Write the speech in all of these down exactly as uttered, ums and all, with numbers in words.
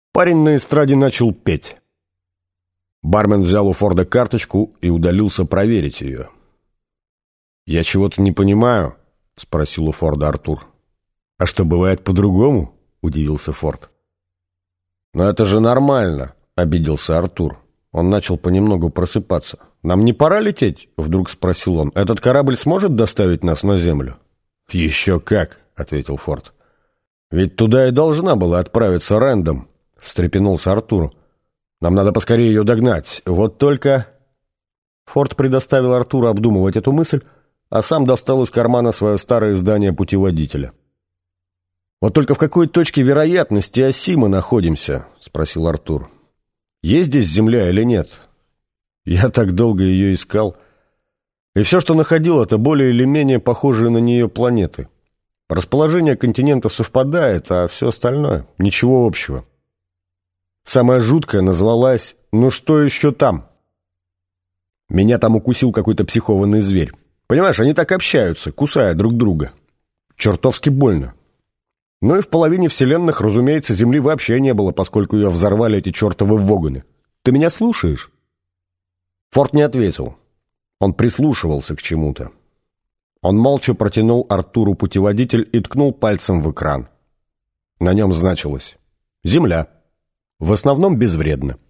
Парень на эстраде начал петь. Бармен взял у Форда карточку и удалился проверить ее. «Я чего-то не понимаю», — спросил у Форда Артур. «А что, бывает по-другому?» — удивился Форд. «Но это же нормально», — обиделся Артур. Он начал понемногу просыпаться. «Нам не пора лететь?» — вдруг спросил он. «Этот корабль сможет доставить нас на Землю?» «Еще как», — ответил Форд. «Ведь туда и должна была отправиться Рэндом», — встрепенулся Артур. «Нам надо поскорее ее догнать. Вот только...» Форд предоставил Артуру обдумывать эту мысль, а сам достал из кармана свое старое издание путеводителя. «Вот только в какой точке вероятности оси мы находимся?» — спросил Артур. «Есть здесь Земля или нет? Я так долго ее искал. И все, что находил, это более или менее похожие на нее планеты. Расположение континентов совпадает, а все остальное — ничего общего. Самая жуткая называлась «Ну что еще там?». Меня там укусил какой-то психованный зверь. Понимаешь, они так общаются, кусая друг друга. Чертовски больно. Ну и в половине вселенных, разумеется, Земли вообще не было, поскольку ее взорвали эти чертовы вогоны. Ты меня слушаешь?» Форд не ответил. Он прислушивался к чему-то. Он молча протянул Артуру путеводитель и ткнул пальцем в экран. На нем значилось «Земля. В основном безвредно».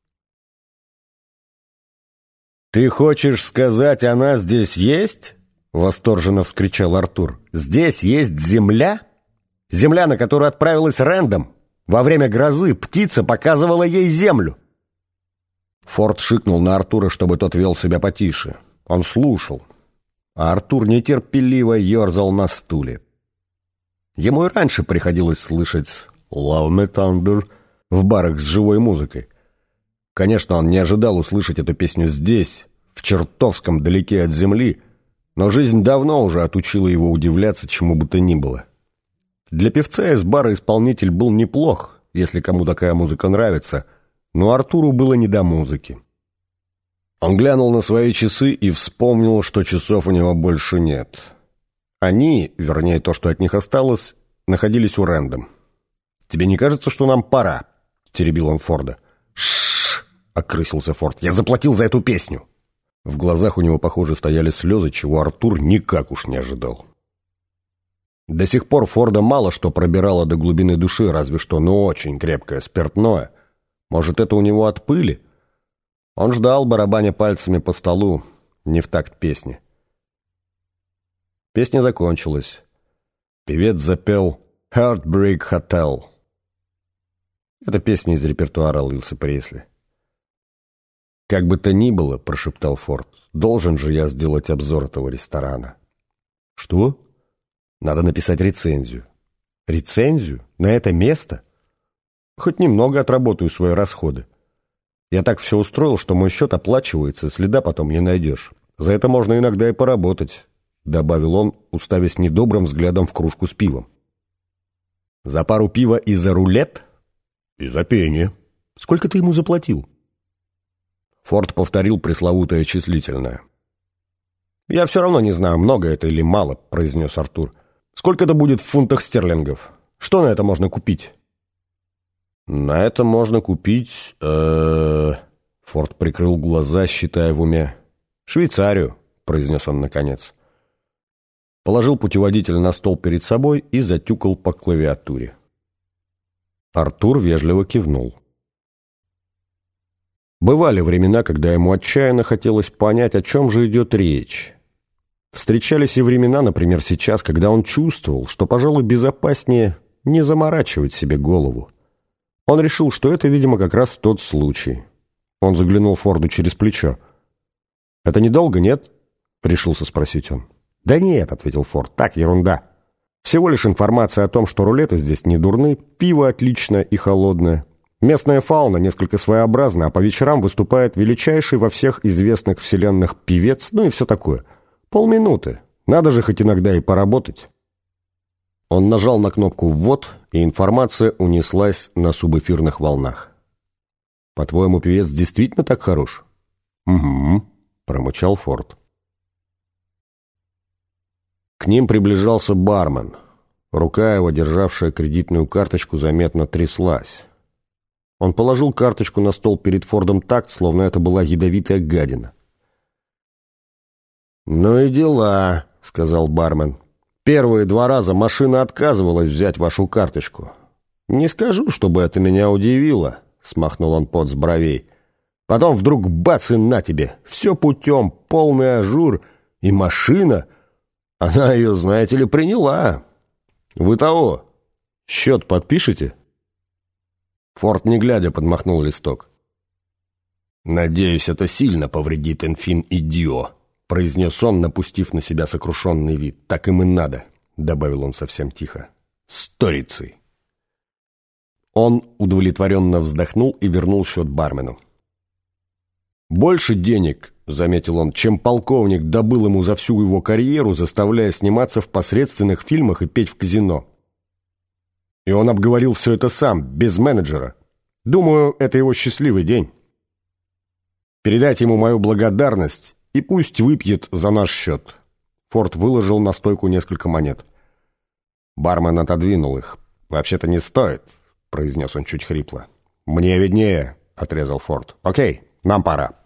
«Ты хочешь сказать, она здесь есть?» — восторженно вскричал Артур. «Здесь есть Земля? Земля, на которую отправилась Рэндом. Во время грозы птица показывала ей Землю». Форд шикнул на Артура, чтобы тот вел себя потише. Он слушал, а Артур нетерпеливо ерзал на стуле. Ему и раньше приходилось слышать «Love Me Thunder» в барах с живой музыкой. Конечно, он не ожидал услышать эту песню здесь, в чертовском далеке от земли, но жизнь давно уже отучила его удивляться чему бы то ни было. Для певца из бара исполнитель был неплох, если кому такая музыка нравится, но Артуру было не до музыки. Он глянул на свои часы и вспомнил, что часов у него больше нет. Они, вернее, то, что от них осталось, находились у Рэндом. «Тебе не кажется, что нам пора?» — теребил он Форда. «Ш-ш-ш!» — окрысился Форд. «Я заплатил за эту песню!» В глазах у него, похоже, стояли слезы, чего Артур никак уж не ожидал. До сих пор Форда мало что пробирало до глубины души, разве что, ну, очень крепкое спиртное. Может, это у него от пыли? Он ждал, барабаня пальцами по столу, не в такт песни. Песня закончилась. Певец запел «Heartbreak Hotel». Это песня из репертуара Элвиса Пресли. «Как бы то ни было, — прошептал Форд, — должен же я сделать обзор этого ресторана». «Что?» «Надо написать рецензию». «Рецензию? На это место?» «Хоть немного отработаю свои расходы. Я так все устроил, что мой счет оплачивается, следа потом не найдешь. За это можно иногда и поработать», — добавил он, уставясь недобрым взглядом в кружку с пивом. «За пару пива и за рулет?» «И за пение. Сколько ты ему заплатил?» Форд повторил пресловутое числительное. «Я все равно не знаю, много это или мало», — произнес Артур. «Сколько это будет в фунтах стерлингов? Что на это можно купить?» «На это можно купить...» э Форд прикрыл глаза, считая в уме. «Швейцарию», — произнес он наконец. Положил путеводитель на стол перед собой и затюкал по клавиатуре. Артур вежливо кивнул. Бывали времена, когда ему отчаянно хотелось понять, о чем же идет речь. Встречались и времена, например, сейчас, когда он чувствовал, что, пожалуй, безопаснее не заморачивать себе голову. Он решил, что это, видимо, как раз тот случай. Он заглянул Форду через плечо. «Это недолго, нет?» — решился спросить он. «Да нет», — ответил Форд, — «так, ерунда. Всего лишь информация о том, что рулеты здесь не дурны, пиво отличное и холодное. Местная фауна несколько своеобразна, а по вечерам выступает величайший во всех известных вселенных певец, ну и все такое. Полминуты. Надо же хоть иногда и поработать». Он нажал на кнопку «Ввод», и информация унеслась на субэфирных волнах. «По-твоему, певец действительно так хорош?» «Угу», — промычал Форд. К ним приближался бармен. Рука его, державшая кредитную карточку, заметно тряслась. Он положил карточку на стол перед Фордом так, словно это была ядовитая гадина. «Ну и дела», — сказал бармен. «Первые два раза машина отказывалась взять вашу карточку. Не скажу, чтобы это меня удивило», — смахнул он пот с бровей. «Потом вдруг бац и на тебе, все путем, полный ажур, и машина, она ее, знаете ли, приняла. Вы того, счет подпишете?» Форд, не глядя, подмахнул листок. «Надеюсь, это сильно повредит Энфин и Дио», — произнес он, напустив на себя сокрушенный вид. «Так им и надо», — добавил он совсем тихо. «Сторицей». Он удовлетворенно вздохнул и вернул счет бармену. «Больше денег», — заметил он, — «чем полковник добыл ему за всю его карьеру, заставляя сниматься в посредственных фильмах и петь в казино. И он обговорил все это сам, без менеджера. Думаю, это его счастливый день. Передайте ему мою благодарность и пусть выпьет за наш счет». Форд выложил на стойку несколько монет. Бармен отодвинул их. «Вообще-то не стоит», — произнес он чуть хрипло. «Мне виднее», — отрезал Форд. «Окей, нам пора».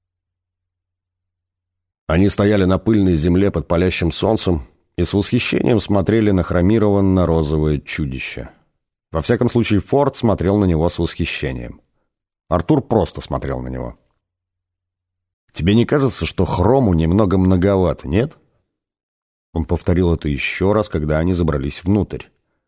Они стояли на пыльной земле под палящим солнцем и с восхищением смотрели на хромированно-розовое чудище. Во всяком случае, Форд смотрел на него с восхищением. Артур просто смотрел на него. «Тебе не кажется, что хрому немного многовато, нет?» Он повторил это еще раз, когда они забрались внутрь.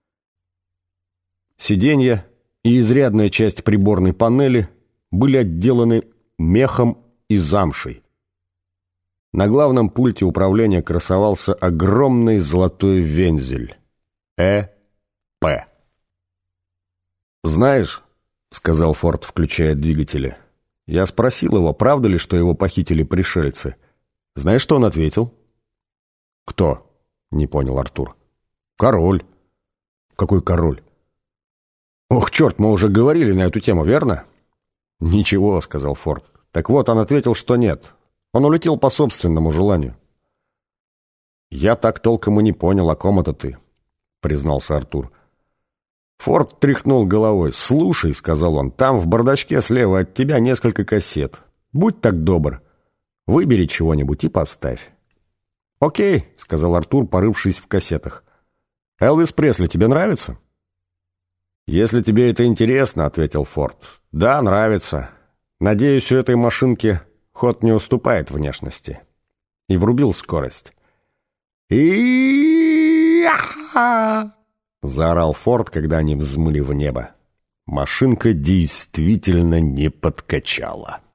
Сиденья и изрядная часть приборной панели были отделаны мехом и замшей. На главном пульте управления красовался огромный золотой вензель. Э П. «Знаешь, — сказал Форд, включая двигатели, — я спросил его, правда ли, что его похитили пришельцы. Знаешь, что он ответил?» «Кто?» — не понял Артур. «Король». «Какой король?» «Ох, черт, мы уже говорили на эту тему, верно?» «Ничего», — сказал Форд. «Так вот, он ответил, что нет. Он улетел по собственному желанию». «Я так толком и не понял, о ком это ты», — признался Артур. Форд тряхнул головой. «Слушай», — сказал он, — «там в бардачке слева от тебя несколько кассет. Будь так добр, выбери чего-нибудь и поставь». «Окей», — сказал Артур, порывшись в кассетах. «Элвис Пресли тебе нравится?» «Если тебе это интересно», — ответил Форд. «Да, нравится. Надеюсь, у этой машинки ход не уступает внешности». И врубил скорость. «И-я-ха!» — заорал Форд, когда они взмыли в небо. Машинка действительно не подкачала.